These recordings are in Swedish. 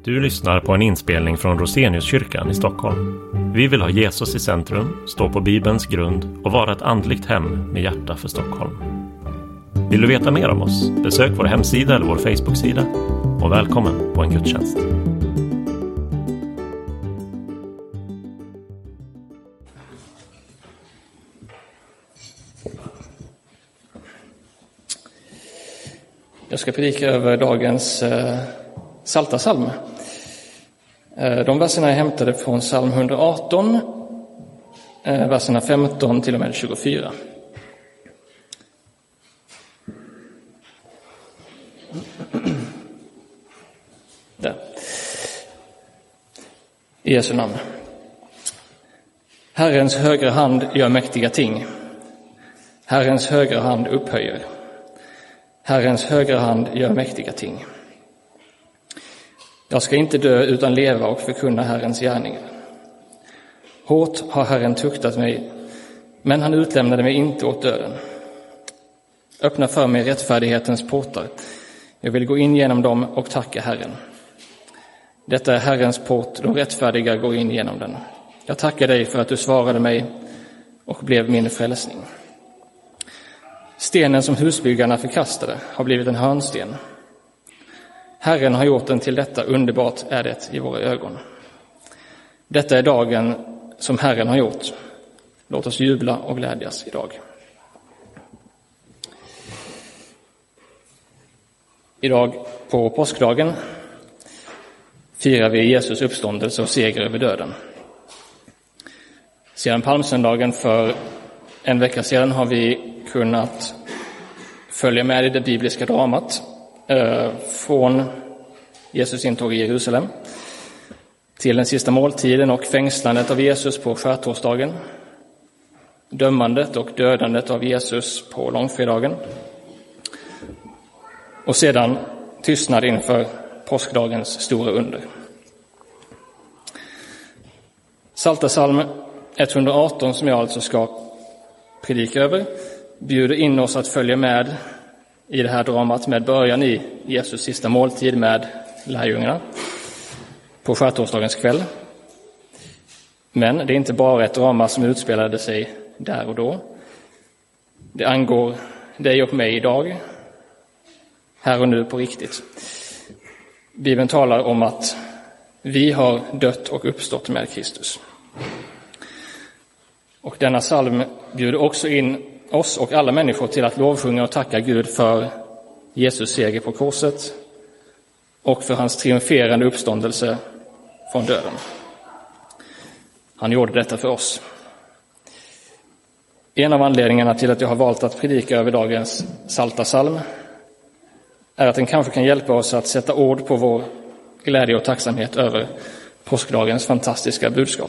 Du lyssnar på en inspelning från Roseniuskyrkan i Stockholm. Vi vill ha Jesus i centrum, stå på Bibelns grund och vara ett andligt hem med hjärta för Stockholm. Vill du veta mer om oss? Besök vår hemsida eller vår Facebook-sida. Och välkommen på en gudstjänst. Jag ska predika över dagens Salta psalm. De verserna är hämtade från psalm 118, verserna 15 till och med 24. Där. I Jesu namn. Herrens högra hand gör mäktiga ting. Herrens högra hand upphöjer. Herrens högra hand gör mäktiga ting. Jag ska inte dö utan leva och förkunna Herrens gärningar. Hårt har Herren tuktat mig, men han utlämnade mig inte åt döden. Öppna för mig rättfärdighetens portar. Jag vill gå in genom dem och tacka Herren. Detta är Herrens port, de rättfärdiga går in genom den. Jag tackar dig för att du svarade mig och blev min frälsning. Stenen som husbyggarna förkastade har blivit en hörnsten. Herren har gjort den till detta, underbart är det i våra ögon. Detta är dagen som Herren har gjort. Låt oss jubla och glädjas idag. Idag på påskdagen firar vi Jesus uppståndelse och seger över döden. Sedan palmsöndagen för en vecka sedan har vi kunnat följa med i det bibliska dramat från Jesus intåg i Jerusalem till den sista måltiden och fängslandet av Jesus på skärtorsdagen, dömandet och dödandet av Jesus på långfredagen och sedan tystnad inför påskdagens stora under. Salta psalm 118, som jag alltså ska predika över, bjuder in oss att följa med i det här dramat med början i Jesus sista måltid med lärjungarna på skärtorsdagens kväll. Men det är inte bara ett drama som utspelade sig där och då. Det angår dig och mig idag, här och nu på riktigt. Bibeln talar om att vi har dött och uppstått med Kristus. Och denna psalm bjuder också in oss och alla människor till att lovsjunga och tacka Gud för Jesus seger på korset och för hans triumferande uppståndelse från döden. Han gjorde detta för oss. En av anledningarna till att jag har valt att predika över dagens Salta psalm är att den kanske kan hjälpa oss att sätta ord på vår glädje och tacksamhet över påskdagens fantastiska budskap.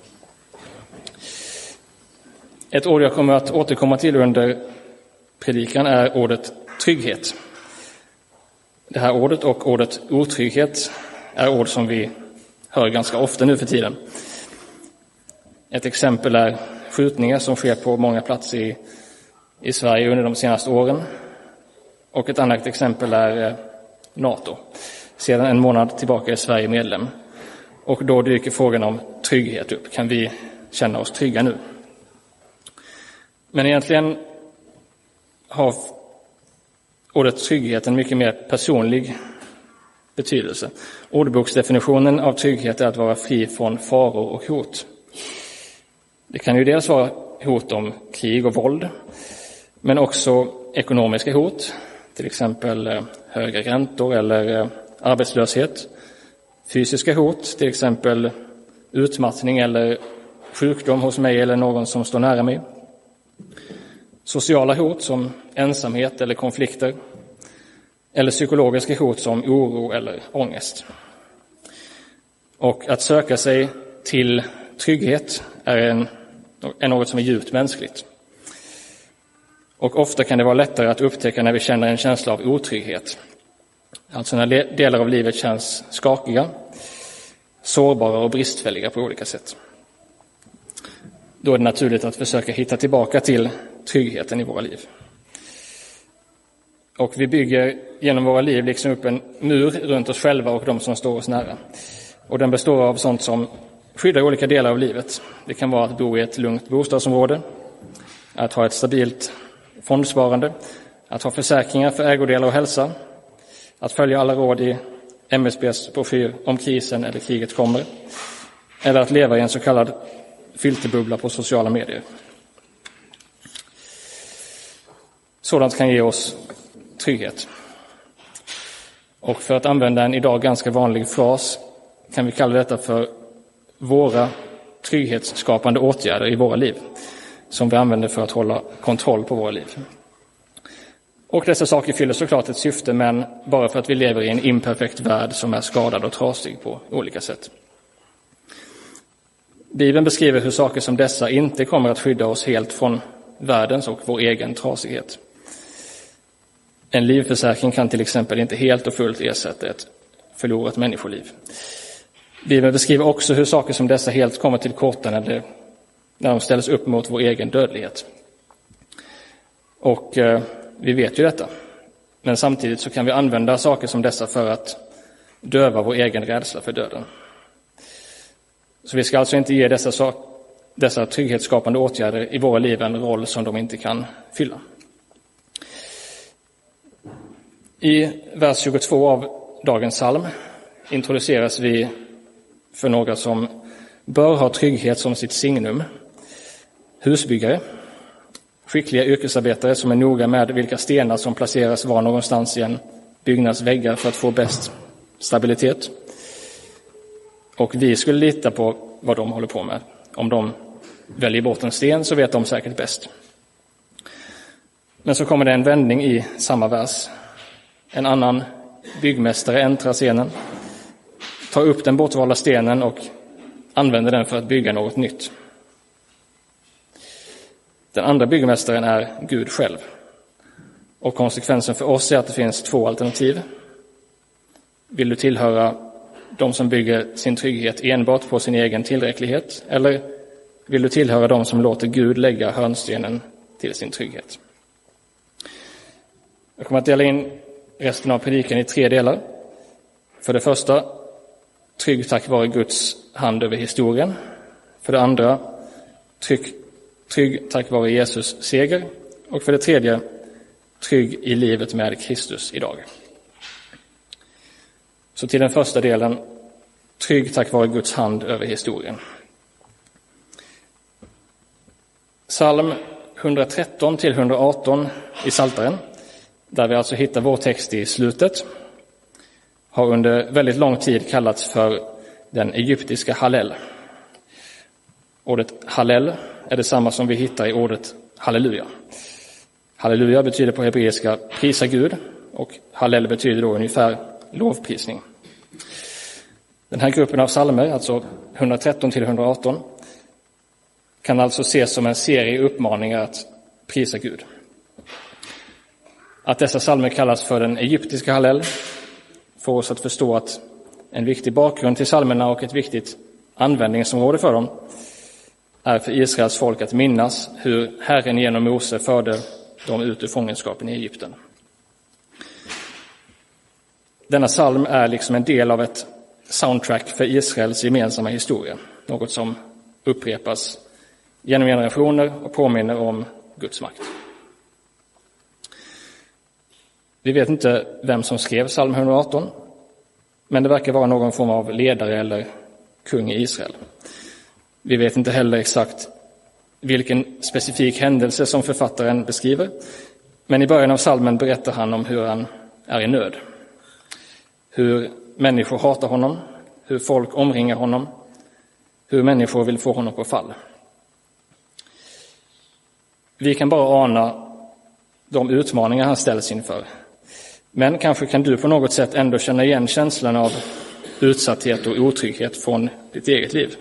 Ett ord jag kommer att återkomma till under predikan är ordet trygghet. Det här ordet och ordet otrygghet är ord som vi hör ganska ofta nu för tiden. Ett exempel är skjutningar som sker på många platser i Sverige under de senaste åren. Och ett annat exempel är NATO. Sedan en månad tillbaka är Sverige medlem. Och då dyker frågan om trygghet upp. Kan vi känna oss trygga nu? Men egentligen har ordet trygghet en mycket mer personlig betydelse. Ordboksdefinitionen av trygghet är att vara fri från faror och hot. Det kan ju dels vara hot om krig och våld, men också ekonomiska hot, till exempel höga räntor eller arbetslöshet. Fysiska hot, till exempel utmattning eller sjukdom hos mig eller någon som står nära mig. Sociala hot som ensamhet eller konflikter. Eller psykologiska hot som oro eller ångest. Och att söka sig till trygghet är något som är djupt mänskligt. Och ofta kan det vara lättare att upptäcka när vi känner en känsla av otrygghet. Alltså när delar av livet känns skakiga, sårbara och bristfälliga på olika sätt. Då är det naturligt att försöka hitta tillbaka till tryggheten i våra liv. Och vi bygger genom våra liv liksom upp en mur runt oss själva och de som står oss nära. Och den består av sånt som skyddar olika delar av livet. Det kan vara att bo i ett lugnt bostadsområde, att ha ett stabilt fondsparande, att ha försäkringar för ägodelar och hälsa, att följa alla råd i MSBs broschyr om krisen eller kriget kommer, eller att leva i en så kallad filterbubbla på sociala medier. Sådant kan ge oss trygghet. Och för att använda en idag ganska vanlig fras kan vi kalla detta för våra trygghetsskapande åtgärder i våra liv, som vi använder för att hålla kontroll på våra liv. Och dessa saker fyller såklart ett syfte, men bara för att vi lever i en imperfekt värld som är skadad och trasig på olika sätt. Bibeln beskriver hur saker som dessa inte kommer att skydda oss helt från världens och vår egen trasighet. En livförsäkring kan till exempel inte helt och fullt ersätta ett förlorat människoliv. Bibeln beskriver också hur saker som dessa helt kommer till korta när de ställs upp mot vår egen dödlighet. Och vi vet ju detta. Men samtidigt så kan vi använda saker som dessa för att döva vår egen rädsla för döden. Så vi ska alltså inte ge dessa trygghetsskapande åtgärder i våra liv en roll som de inte kan fylla. I vers 22 av dagens psalm introduceras vi för några som bör ha trygghet som sitt signum. Husbyggare, skickliga yrkesarbetare som är noga med vilka stenar som placeras var någonstans i en byggnads väggar för att få bäst stabilitet. Och vi skulle lita på vad de håller på med. Om de väljer bort en sten så vet de säkert bäst. Men så kommer det en vändning i samma vers. En annan byggmästare äntrar scenen, tar upp den bortvalda stenen och använder den för att bygga något nytt. Den andra byggmästaren är Gud själv. Och konsekvensen för oss är att det finns två alternativ. Vill du tillhöra de som bygger sin trygghet enbart på sin egen tillräcklighet, eller vill du tillhöra de som låter Gud lägga hörnstenen till sin trygghet? Jag kommer att dela in resten av predikan i 3 delar. För det första, trygg tack vare Guds hand över historien. För det andra, trygg tack vare Jesus seger. Och för det tredje, trygg i livet med Kristus idag. Så till den första delen, trygg tack vare Guds hand över historien. Psalm 113-118 i Psaltaren, där vi alltså hittar vår text i slutet, har under väldigt lång tid kallats för den egyptiska Hallel. Ordet Hallel är detsamma som vi hittar i ordet halleluja. Halleluja betyder på hebreiska prisa Gud, och Hallel betyder då ungefär lovprisning. Den här gruppen av psalmer, alltså 113-118, kan alltså ses som en serie uppmaningar att prisa Gud. Att dessa psalmer kallas för den egyptiska Hallel får oss att förstå att en viktig bakgrund till psalmerna och ett viktigt användningsområde för dem är för Israels folk att minnas hur Herren genom Mose förde dem ut ur fångenskapen i Egypten. Denna psalm är liksom en del av ett soundtrack för Israels gemensamma historia, något som upprepas genom generationer och påminner om Guds makt. Vi vet inte vem som skrev psalm 118, men det verkar vara någon form av ledare eller kung i Israel. Vi vet inte heller exakt vilken specifik händelse som författaren beskriver, men i början av psalmen berättar han om hur han är i nöd. Hur människor hatar honom, hur folk omringar honom, hur människor vill få honom på fall. Vi kan bara ana de utmaningar han ställs inför. Men kanske kan du på något sätt ändå känna igen känslan av utsatthet och otrygghet från ditt eget liv.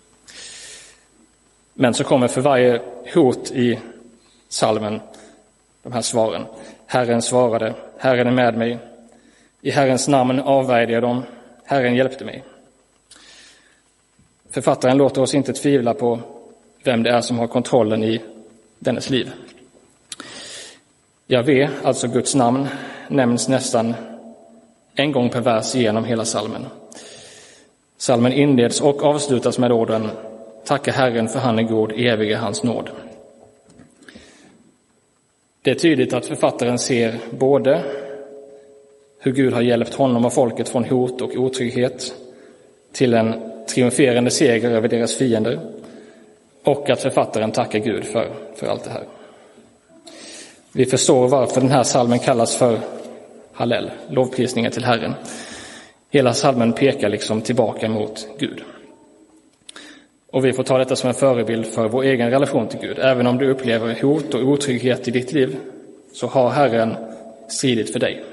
Men så kommer för varje hot i psalmen de här svaren. Herren svarade, Herren är med mig. I Herrens namn avvärjde jag dem, Herren hjälpte mig. Författaren låter oss inte tvivla på vem det är som har kontrollen i dennes liv. Javé, alltså Guds namn, nämns nästan en gång per vers genom hela salmen. Salmen inleds och avslutas med orden: Tacka Herren för han är god, evig är hans nåd. Det är tydligt att författaren ser både hur Gud har hjälpt honom och folket från hot och otrygghet till en triumferande seger över deras fiender, och att författaren tackar Gud för allt det här. Vi förstår varför den här salmen kallas för Hallel, lovprisningen till Herren. Hela salmen pekar liksom tillbaka mot Gud. Och vi får ta detta som en förebild för vår egen relation till Gud. Även om du upplever hot och otrygghet i ditt liv, så har Herren stridit för dig.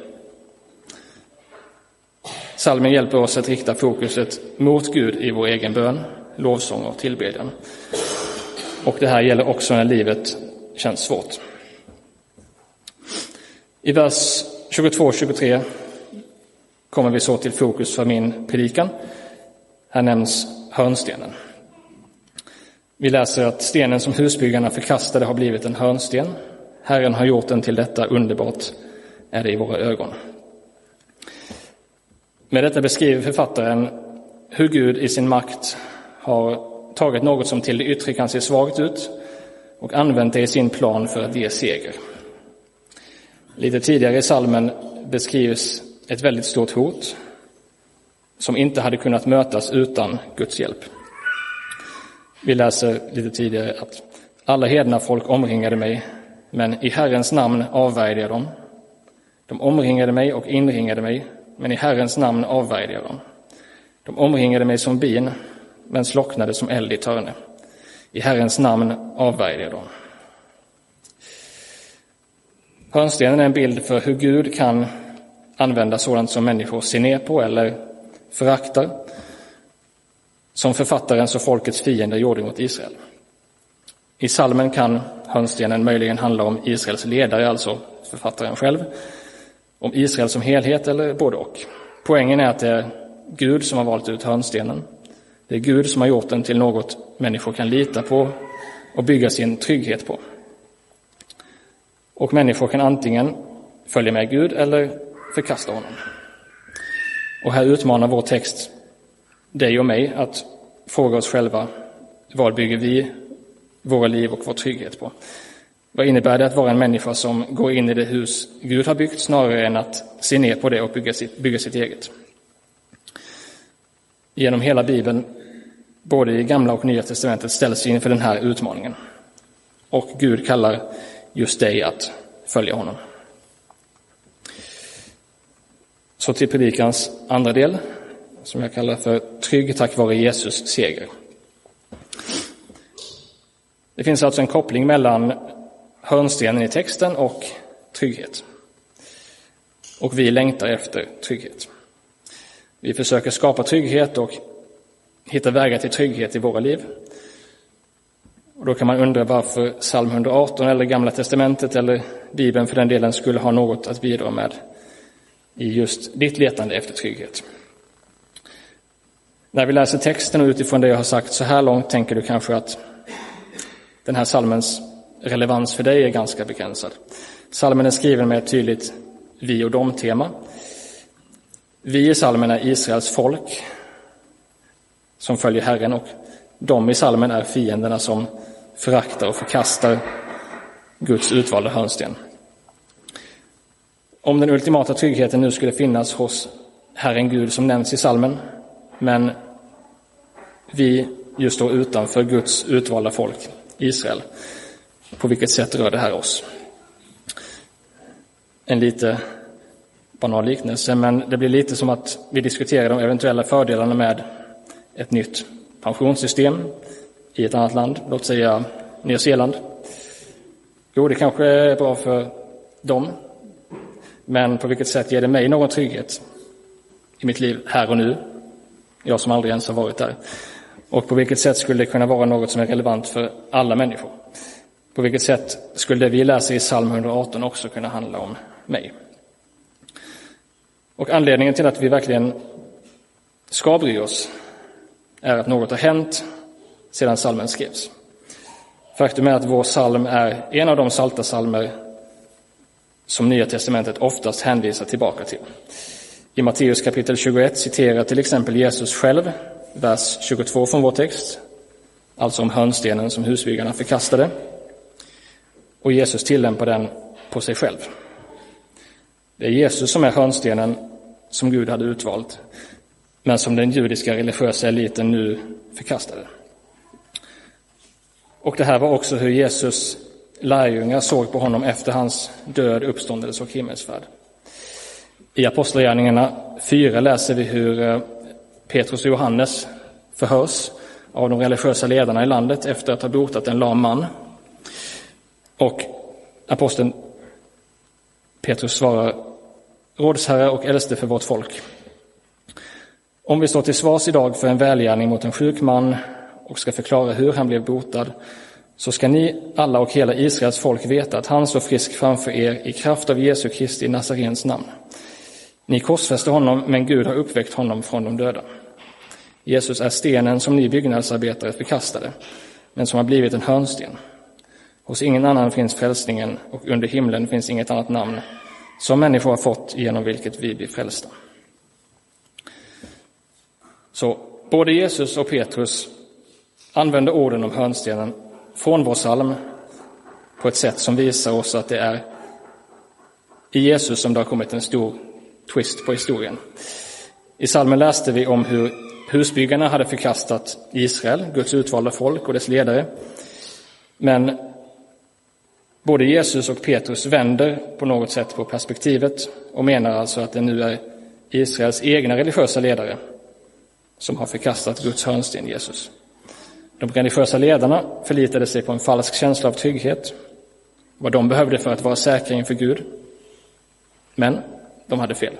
Salmen hjälper oss att rikta fokuset mot Gud i vår egen bön, lovsång och tillbedjan. Och det här gäller också när livet känns svårt. I vers 22-23 kommer vi så till fokus för min predikan. Här nämns hörnstenen. Vi läser att stenen som husbyggarna förkastade har blivit en hörnsten. Herren har gjort den till detta, underbart är det i våra ögon. Med detta beskriver författaren hur Gud i sin makt har tagit något som till det yttre kan se svagt ut och använt det i sin plan för att ge seger. Lite tidigare i salmen beskrivs ett väldigt stort hot som inte hade kunnat mötas utan Guds hjälp. Vi läser lite tidigare att alla hedna folk omringade mig, men i Herrens namn avvärjde jag dem. De omringade mig och inringade mig, men i Herrens namn avvärjde jag dem. De omringade mig som bin, men slocknade som eld i törne. I Herrens namn avvärjde jag dem. Hörnstenen är en bild för hur Gud kan använda sådant som människor ser ner på eller föraktar, som författarens och folkets fiender gjorde mot Israel. I salmen kan hörnstenen möjligen handla om Israels ledare, alltså författaren själv, om Israel som helhet eller både och. Poängen är att det är Gud som har valt ut hörnstenen. Det är Gud som har gjort den till något människor kan lita på och bygga sin trygghet på. Och människor kan antingen följa med Gud eller förkasta honom. Och här utmanar vår text dig och mig att fråga oss själva: vad bygger vi våra liv och vår trygghet på? Vad innebär det att vara en människa som går in i det hus Gud har byggt snarare än att se ner på det och bygga sitt eget? Genom hela Bibeln, både i Gamla och Nya testamentet, ställs inför den här utmaningen. Och Gud kallar just dig att följa honom. Så till predikans andra del, som jag kallar för Trygg tack vare Jesus seger. Det finns alltså en koppling mellan hörnstenen i texten och trygghet. Och vi längtar efter trygghet. Vi försöker skapa trygghet och hitta vägar till trygghet i våra liv. Och då kan man undra varför psalm 118 eller Gamla testamentet eller Bibeln för den delen skulle ha något att bidra med i just ditt letande efter trygghet. När vi läser texten och utifrån det jag har sagt så här långt tänker du kanske att den här psalmens relevans för dig är ganska begränsad. Psalmen är skriven med ett tydligt vi och dom-tema. Vi i psalmen är Israels folk som följer Herren, och de i psalmen är fienderna som föraktar och förkastar Guds utvalda hörnsten. Om den ultimata tryggheten nu skulle finnas hos Herren Gud som nämns i psalmen, men vi just står utanför Guds utvalda folk, Israel, på vilket sätt rör det här oss? En lite banal liknelse, men det blir lite som att vi diskuterar de eventuella fördelarna med ett nytt pensionssystem i ett annat land, låt säga Nya Zeeland. Jo, det kanske är bra för dem, men på vilket sätt ger det mig någon trygghet i mitt liv här och nu, jag som aldrig ens har varit där? Och på vilket sätt skulle det kunna vara något som är relevant för alla människor? På vilket sätt skulle det vi läser i psalm 118 också kunna handla om mig? Och anledningen till att vi verkligen ska bry oss är att något har hänt sedan psalmen skrevs. Faktum är att vår psalm är en av de salta psalmer som Nya testamentet oftast hänvisar tillbaka till. I Matteus kapitel 21 citerar till exempel Jesus själv vers 22 från vår text, alltså om hörnstenen som husbyggarna förkastade. Och Jesus tillämpar den på sig själv. Det är Jesus som är hörnstenen som Gud hade utvalt, men som den judiska religiösa eliten nu förkastade. Och det här var också hur Jesus lärjungar såg på honom efter hans död, uppståndelse och himmelsfärd. I Apostlagärningarna 4 läser vi hur Petrus och Johannes förhörs av de religiösa ledarna i landet efter att ha botat en lam man. Och aposteln Petrus svarar: rådsherre och äldste för vårt folk. Om vi står till svars idag för en välgärning mot en sjuk man och ska förklara hur han blev botad, så ska ni alla och hela Israels folk veta att han står frisk framför er i kraft av Jesu Kristi Nazarens namn. Ni korsfäste honom, men Gud har uppväckt honom från de döda. Jesus är stenen som ni byggnadsarbetare förkastade, men som har blivit en hörnsten. Hos ingen annan finns frälsningen, och under himlen finns inget annat namn som människor har fått genom vilket vi blir frälsta. Så både Jesus och Petrus använder orden om hörnstenen från vår psalm på ett sätt som visar oss att det är i Jesus som det har kommit en stor twist på historien. I psalmen läste vi om hur husbyggarna hade förkastat Israel, Guds utvalda folk och dess ledare. Men både Jesus och Petrus vänder på något sätt på perspektivet och menar alltså att det nu är Israels egna religiösa ledare som har förkastat Guds hörnsten Jesus. De religiösa ledarna förlitade sig på en falsk känsla av trygghet, vad de behövde för att vara säkra inför Gud. Men de hade fel.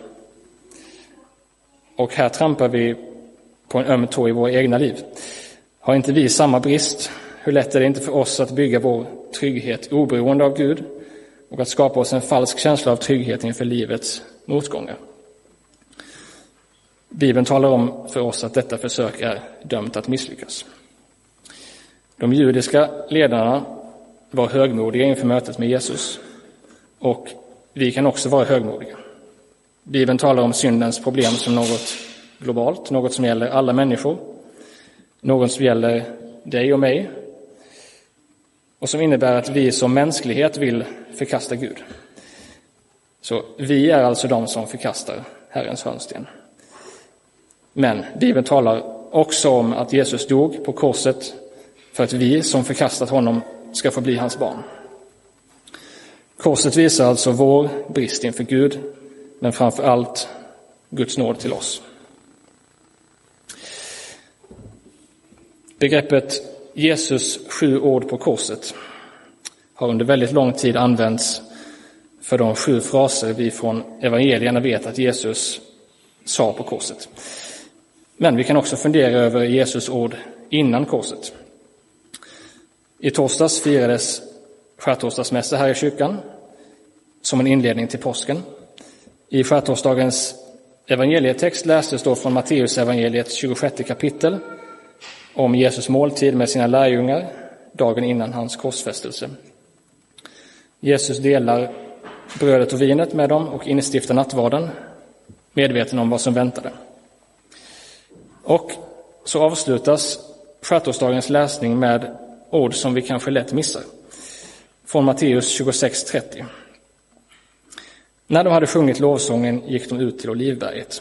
Och här trampar vi på en öm tå i våra egna liv. Har inte vi samma brist? Hur lätt är det inte för oss att bygga vår trygghet oberoende av Gud och att skapa oss en falsk känsla av trygghet inför livets motgångar? Bibeln talar om för oss att detta försök är dömt att misslyckas. De judiska ledarna var högmodiga inför mötet med Jesus, och vi kan också vara högmodiga. Bibeln talar om syndens problem som något globalt, något som gäller alla människor, något som gäller dig och mig, och som innebär att vi som mänsklighet vill förkasta Gud. Så vi är alltså de som förkastar Herrens hörnsten. Men Bibeln talar också om att Jesus dog på korset för att vi som förkastat honom ska få bli hans barn. Korset visar alltså vår brist inför Gud, men framför allt Guds nåd till oss. Begreppet Jesus 7 ord på korset har under väldigt lång tid använts för de 7 fraser vi från evangelierna vet att Jesus sa på korset. Men vi kan också fundera över Jesus ord innan korset. I torsdags firades skärtorsdagsmässa här i kyrkan som en inledning till påsken. I skärtorsdagens evangelietext lästes då från Matteus evangeliets 26 kapitel om Jesus måltid med sina lärjungar dagen innan hans korsfästelse. Jesus delar brödet och vinet med dem och instiftar nattvarden, medveten om vad som väntade. Och så avslutas skärtorsdagens läsning med ord som vi kanske lätt missar. Från Matteus 26:30. När de hade sjungit lovsången gick de ut till Olivberget.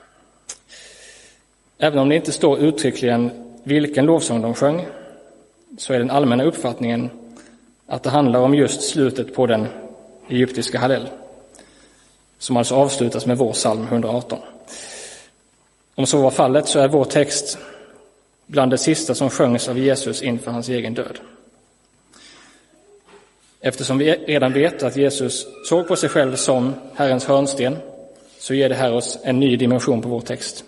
Även om det inte står uttryckligen vilken lovsång de sjöng, så är den allmänna uppfattningen att det handlar om just slutet på den egyptiska Hallel, som alltså avslutas med vår psalm 118. Om så var fallet så är vår text bland det sista som sjöngs av Jesus inför hans egen död. Eftersom vi redan vet att Jesus såg på sig själv som Herrens hörnsten, så ger det här oss en ny dimension på vår text.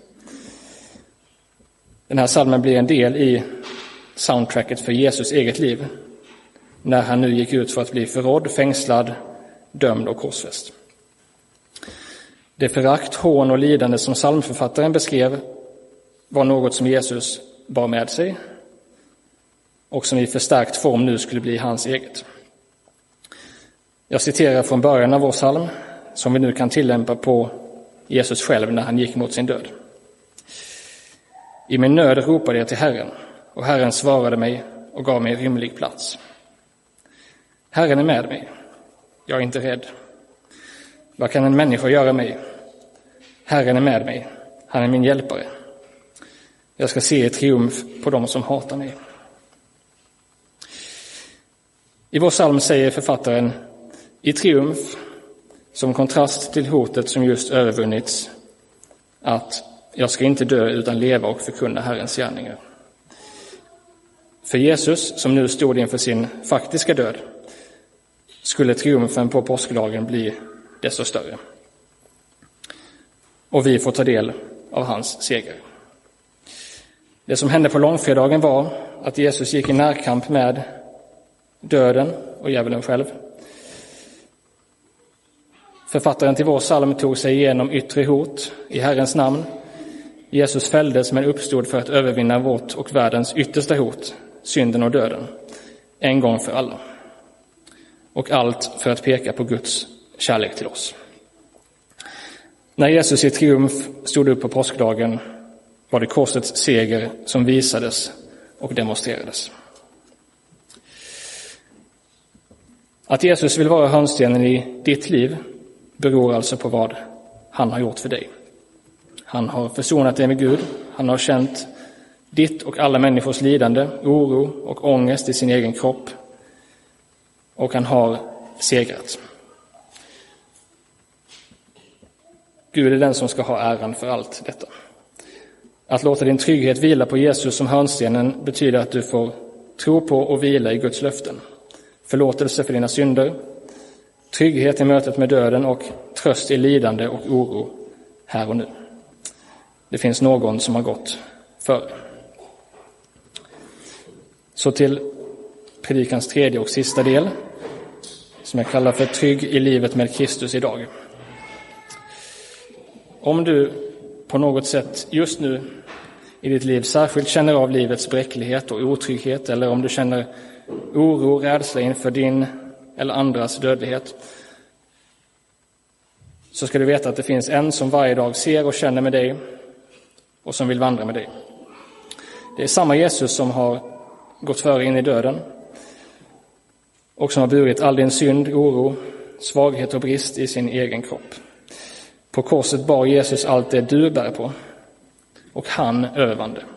Den här psalmen blir en del i soundtracket för Jesus eget liv, när han nu gick ut för att bli förrådd, fängslad, dömd och korsfäst. Det förakt, hån och lidande som psalmförfattaren beskrev var något som Jesus bar med sig och som i förstärkt form nu skulle bli hans eget. Jag citerar från början av vår psalm, som vi nu kan tillämpa på Jesus själv när han gick mot sin död. I min nöd ropade jag till Herren, och Herren svarade mig och gav mig rymlig plats. Herren är med mig, jag är inte rädd. Vad kan en människa göra mig? Herren är med mig, han är min hjälpare. Jag ska se i triumf på dem som hatar mig. I vår psalm säger författaren i triumf, som kontrast till hotet som just övervunnits, att jag ska inte dö utan leva och förkunna Herrens gärningar. För Jesus, som nu stod inför sin faktiska död, skulle triumfen på påskdagen bli desto större. Och vi får ta del av hans seger. Det som hände på långfredagen var att Jesus gick i närkamp med döden och djävulen själv. Författaren till vår psalm tog sig igenom yttre hot i Herrens namn. Jesus fälldes men uppstod för att övervinna vårt och världens yttersta hot, synden och döden, en gång för alla. Och allt för att peka på Guds kärlek till oss. När Jesus i triumf stod upp på påskdagen var det korsets seger som visades och demonstrerades. Att Jesus vill vara hörnstenen i ditt liv beror alltså på vad han har gjort för dig. Han har försonat dig med Gud, han har känt ditt och alla människors lidande, oro och ångest i sin egen kropp, och han har segrat. Gud är den som ska ha äran för allt detta. Att låta din trygghet vila på Jesus som hörnstenen betyder att du får tro på och vila i Guds löften. Förlåtelse för dina synder, trygghet i mötet med döden och tröst i lidande och oro här och nu. Det finns någon som har gått före. Så till predikans tredje och sista del, som jag kallar för trygg i livet med Kristus idag. Om du på något sätt just nu i ditt liv särskilt känner av livets bräcklighet och otrygghet, eller om du känner oro, rädsla inför din eller andras dödlighet, så ska du veta att det finns en som varje dag ser och känner med dig och som vill vandra med dig. Det är samma Jesus som har gått före in i döden och som har burit all din synd, oro, svaghet och brist i sin egen kropp. På korset bar Jesus allt det du bär på, och han övervann det.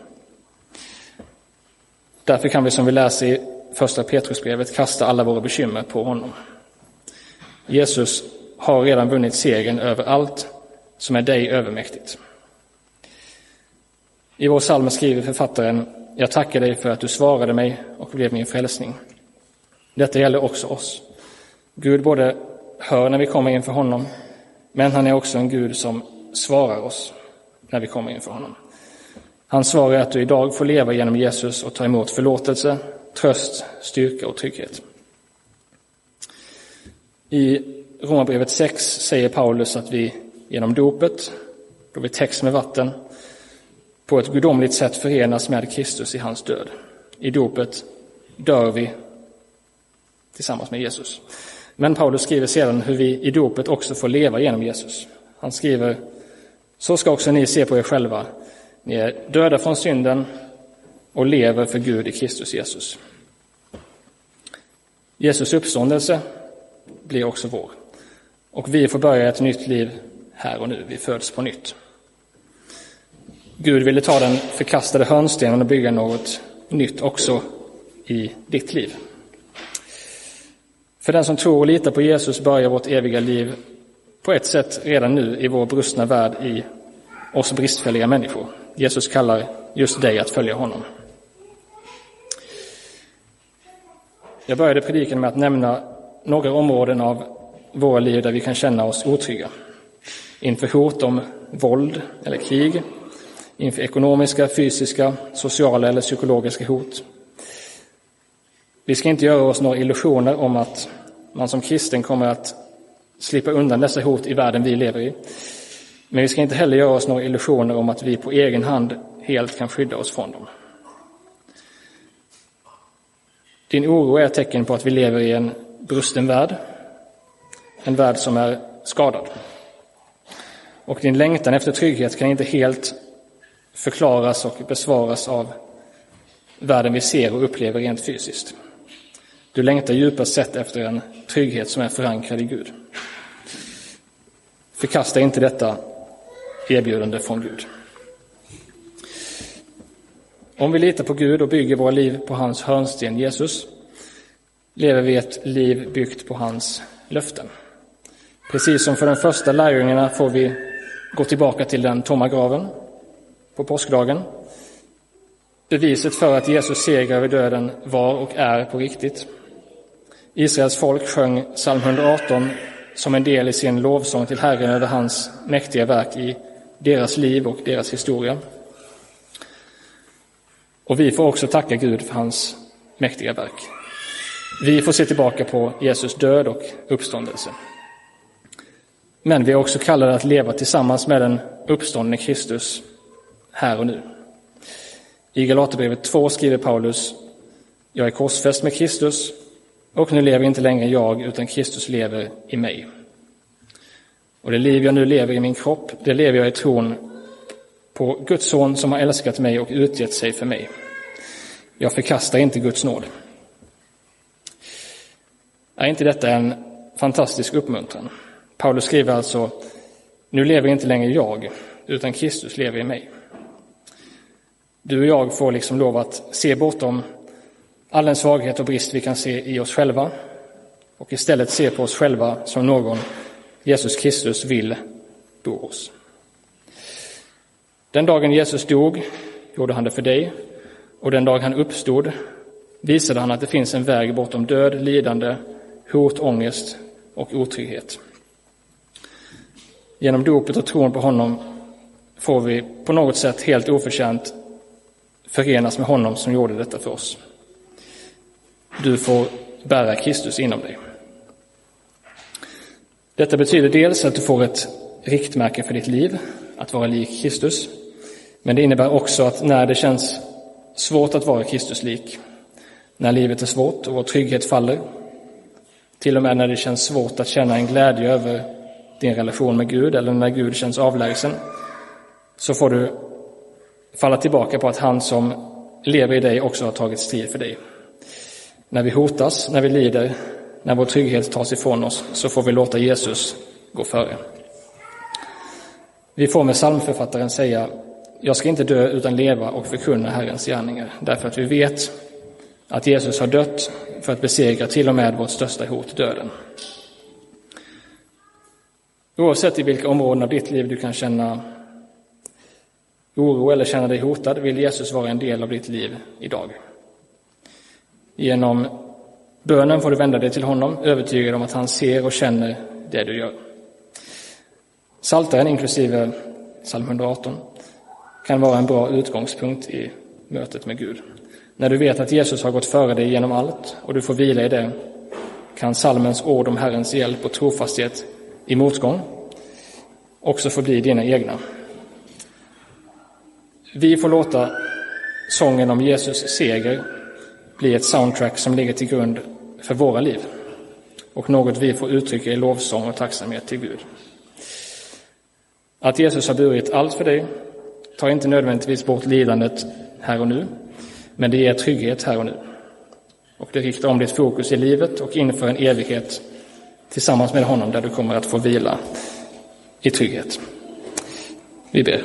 Därför kan vi, som vi läser i första Petrusbrevet, kasta alla våra bekymmer på honom. Jesus har redan vunnit segern över allt som är dig övermäktigt. I vår psalm skriver författaren: jag tackar dig för att du svarade mig och blev min frälsning. Detta gäller också oss. Gud både hör när vi kommer inför honom, men han är också en Gud som svarar oss när vi kommer inför honom. Hans svar är att du idag får leva genom Jesus och ta emot förlåtelse, tröst, styrka och trygghet. I Romarbrevet 6 säger Paulus att vi genom dopet, då vi täcks med vatten, på ett gudomligt sätt förenas med Kristus i hans död. I dopet dör vi tillsammans med Jesus. Men Paulus skriver sedan hur vi i dopet också får leva genom Jesus. Han skriver: så ska också ni se på er själva. Ni är döda från synden och lever för Gud i Kristus Jesus. Jesus uppståndelse blir också vår. Och vi får börja ett nytt liv här och nu. Vi föds på nytt. Gud ville ta den förkastade hörnstenen och bygga något nytt också i ditt liv. För den som tror och litar på Jesus börjar vårt eviga liv på ett sätt redan nu i vår brustna värld, i oss bristfälliga människor. Jesus kallar just dig att följa honom. Jag började predikan med att nämna några områden av våra liv där vi kan känna oss otrygga. Inför hot om våld eller krig, inför ekonomiska, fysiska, sociala eller psykologiska hot. Vi ska inte göra oss några illusioner om att man som kristen kommer att slippa undan dessa hot i världen vi lever i. Men vi ska inte heller göra oss några illusioner om att vi på egen hand helt kan skydda oss från dem. Din oro är ett tecken på att vi lever i en brusten värld, en värld som är skadad. Och din längtan efter trygghet kan inte helt förklaras och besvaras av världen vi ser och upplever rent fysiskt. Du längtar djupast sett efter en trygghet som är förankrad i Gud. Förkasta inte detta erbjudande från Gud. Om vi litar på Gud och bygger våra liv på hans hörnsten Jesus, lever vi ett liv byggt på hans löften. Precis som för de första lärjungarna får vi gå tillbaka till den tomma graven på påskdagen. Beviset för att Jesus seger över döden var och är på riktigt. Israels folk sjöng psalm 118 som en del i sin lovsång till Herren över hans mäktiga verk i deras liv och deras historia. Och vi får också tacka Gud för hans mäktiga verk. Vi får se tillbaka på Jesus död och uppståndelse. Men vi är också kallade att leva tillsammans med den uppståndne Kristus här och nu. I Galaterbrevet 2 skriver Paulus: jag är korsfäst med Kristus och nu lever inte längre jag utan Kristus lever i mig. Och det liv jag nu lever i min kropp, det lever jag i tron på Guds son som har älskat mig och utgett sig för mig. Jag förkastar inte Guds nåd. Är inte detta en fantastisk uppmuntran? Paulus skriver alltså: nu lever inte längre jag utan Kristus lever i mig. Du och jag får liksom lov att se bortom all den svaghet och brist vi kan se i oss själva och istället se på oss själva som någon Jesus Kristus vill bo hos. Den dagen Jesus dog gjorde han det för dig, och den dag han uppstod visade han att det finns en väg bortom död, lidande, hot, ångest och otrygghet. Genom dopet och tron på honom får vi på något sätt helt oförtjänt förenas med honom som gjorde detta för oss. Du får bära Kristus inom dig. Detta betyder dels att du får ett riktmärke för ditt liv, att vara lik Kristus. Men det innebär också att när det känns svårt att vara Kristuslik, när livet är svårt och vår trygghet faller, till och med när det känns svårt att känna en glädje över din relation med Gud eller när Gud känns avlägsen, så får du falla tillbaka på att han som lever i dig också har tagit strid för dig. När vi hotas, när vi lider, när vår trygghet tas ifrån oss, så får vi låta Jesus gå före. Vi får med psalmförfattaren säga: jag ska inte dö utan leva och förkunna Herrens gärningar, därför att vi vet att Jesus har dött för att besegra till och med vårt största hot, döden. Oavsett i vilka områden av ditt liv du kan känna oro eller känna dig hotad, vill Jesus vara en del av ditt liv idag. Genom bönen får du vända dig till honom, övertygad om att han ser och känner det du gör. Psaltaren, inklusive psalm 118, kan vara en bra utgångspunkt i mötet med Gud. När du vet att Jesus har gått före dig genom allt och du får vila i det, kan psalmens ord om Herrens hjälp och trofasthet i motgång också få bli dina egna. Vi får låta sången om Jesus seger bli ett soundtrack som ligger till grund för våra liv och något vi får uttrycka i lovsång och tacksamhet till Gud. Att Jesus har burit allt för dig tar inte nödvändigtvis bort lidandet här och nu, men det ger trygghet här och nu. Och det riktar om ditt fokus i livet och inför en evighet tillsammans med honom där du kommer att få vila i trygghet. Vi ber.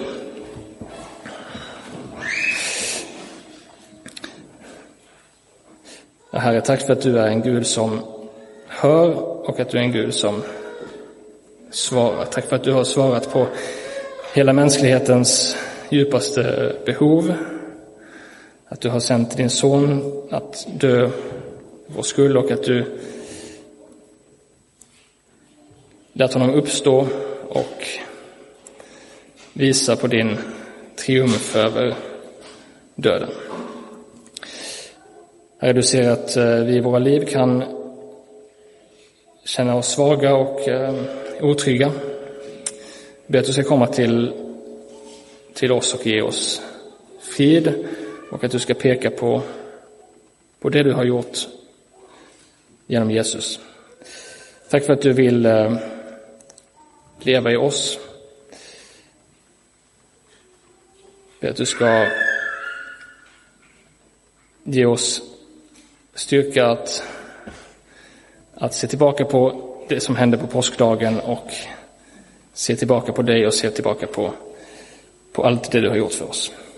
Herre, tack för att du är en Gud som hör och att du är en Gud som svarar. Tack för att du har svarat på hela mänsklighetens djupaste behov. Att du har sänt din son att dö vår skull och att du lät honom uppstå och visa på din triumf över döden. Herre, du ser att vi i våra liv kan känna oss svaga och otrygga. Jag ber att du ska komma till oss och ge oss frid och att du ska peka på det du har gjort genom Jesus. Tack för att du vill leva i oss. För att du ska ge oss styrka att se tillbaka på det som hände på påskdagen och se tillbaka på dig och se tillbaka på allt det du har gjort för oss.